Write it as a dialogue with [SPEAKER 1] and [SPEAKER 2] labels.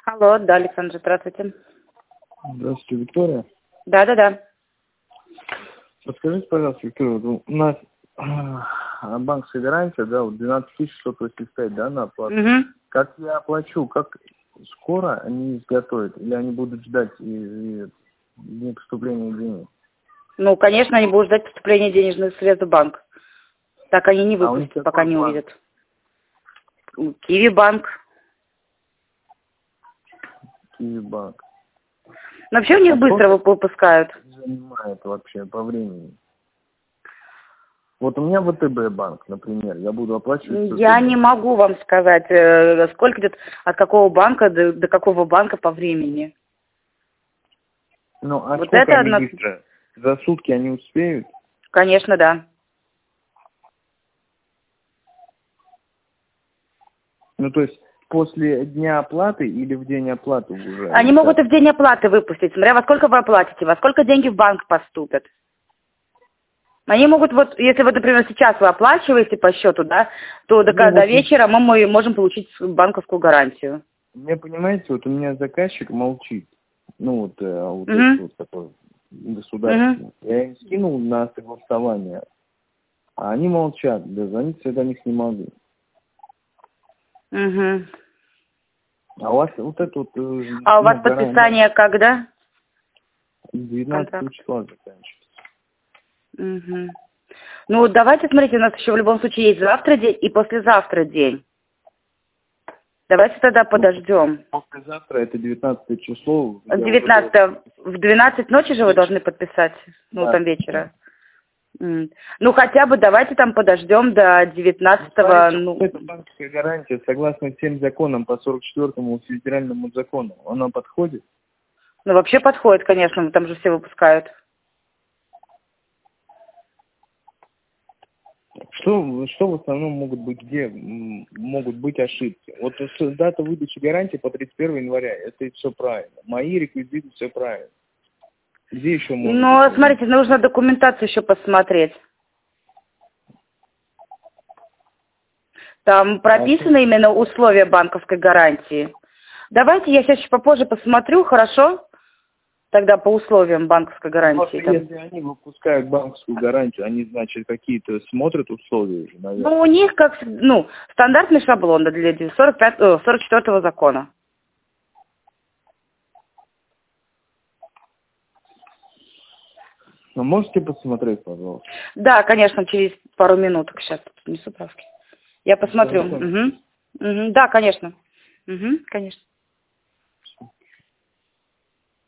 [SPEAKER 1] Алло, да, Александр, здравствуйте.
[SPEAKER 2] Здравствуйте, Виктория.
[SPEAKER 1] Да.
[SPEAKER 2] Подскажите, пожалуйста, Виктория, вот у нас банковская гарантия, да, вот 12 685, да, на оплату.
[SPEAKER 1] Угу.
[SPEAKER 2] Как я оплачу, как скоро они изготовят, или они будут ждать дни поступления денег?
[SPEAKER 1] Ну, конечно, они будут ждать поступления денежных средств в банк. Так они не
[SPEAKER 2] А у них
[SPEAKER 1] выпустят, пока
[SPEAKER 2] какой
[SPEAKER 1] не
[SPEAKER 2] банк?
[SPEAKER 1] увидят. Киви банк.
[SPEAKER 2] Киевбанк.
[SPEAKER 1] Но вообще у них быстро выпускают.
[SPEAKER 2] Занимает вообще по времени? Вот у меня ВТБ банк, например, я буду оплачивать с
[SPEAKER 1] Я
[SPEAKER 2] ВТБ.
[SPEAKER 1] не могу вам сказать, сколько идет от какого банка до какого банка по времени.
[SPEAKER 2] Ну, а
[SPEAKER 1] Вот
[SPEAKER 2] сколько
[SPEAKER 1] это
[SPEAKER 2] они быстро? За сутки они успеют?
[SPEAKER 1] конечно, да.
[SPEAKER 2] Ну, то есть после дня оплаты или в день оплаты уже?
[SPEAKER 1] Они могут и в день оплаты выпустить, смотря во сколько вы оплатите, во сколько деньги в банк поступят. Они могут, вот, если вот, например, сейчас вы оплачиваете по счету, да, то до вечера мы можем получить банковскую гарантию.
[SPEAKER 2] Мне, понимаете, вот у меня заказчик молчит. Ну, вот,
[SPEAKER 1] Мгм.
[SPEAKER 2] вот такой государственный. Я им скинул на согласование, а они молчат. Дозвониться я до них не могу.
[SPEAKER 1] Угу.
[SPEAKER 2] А у вас вот это вот...
[SPEAKER 1] А у вас подписание когда?
[SPEAKER 2] 19 числа заканчивается.
[SPEAKER 1] Угу. Ну, давайте, смотрите, у нас еще в любом случае есть завтра день и послезавтра день. Давайте тогда подождем.
[SPEAKER 2] Послезавтра это 19 число.
[SPEAKER 1] 19 в 12 ночи же вы должны подписать, ну,
[SPEAKER 2] Да.
[SPEAKER 1] там вечера. Ну, хотя бы давайте там подождем до 19-го. Ну,
[SPEAKER 2] это банковская гарантия, согласно всем законам по 44-му федеральному закону. Она подходит?
[SPEAKER 1] ну, вообще подходит, конечно, там же все выпускают.
[SPEAKER 2] Что в основном могут быть, где могут быть ошибки? Вот дата выдачи гарантии по 31 января, это все правильно. Мои реквизиты, все правильно. Где еще можно?
[SPEAKER 1] Но, смотрите, нужно документацию еще посмотреть. Там прописаны именно условия банковской гарантии. Давайте я сейчас попозже посмотрю, хорошо? Тогда по условиям банковской гарантии.
[SPEAKER 2] Если они выпускают банковскую гарантию, они, значит, какие-то смотрят условия уже, наверное.
[SPEAKER 1] Ну, у них как, ну, стандартный шаблон для 44-го закона.
[SPEAKER 2] Ну, можете посмотреть, пожалуйста?
[SPEAKER 1] Да, конечно, через пару минуток. Сейчас несу правки. Я посмотрю. Угу. Да, конечно. Конечно.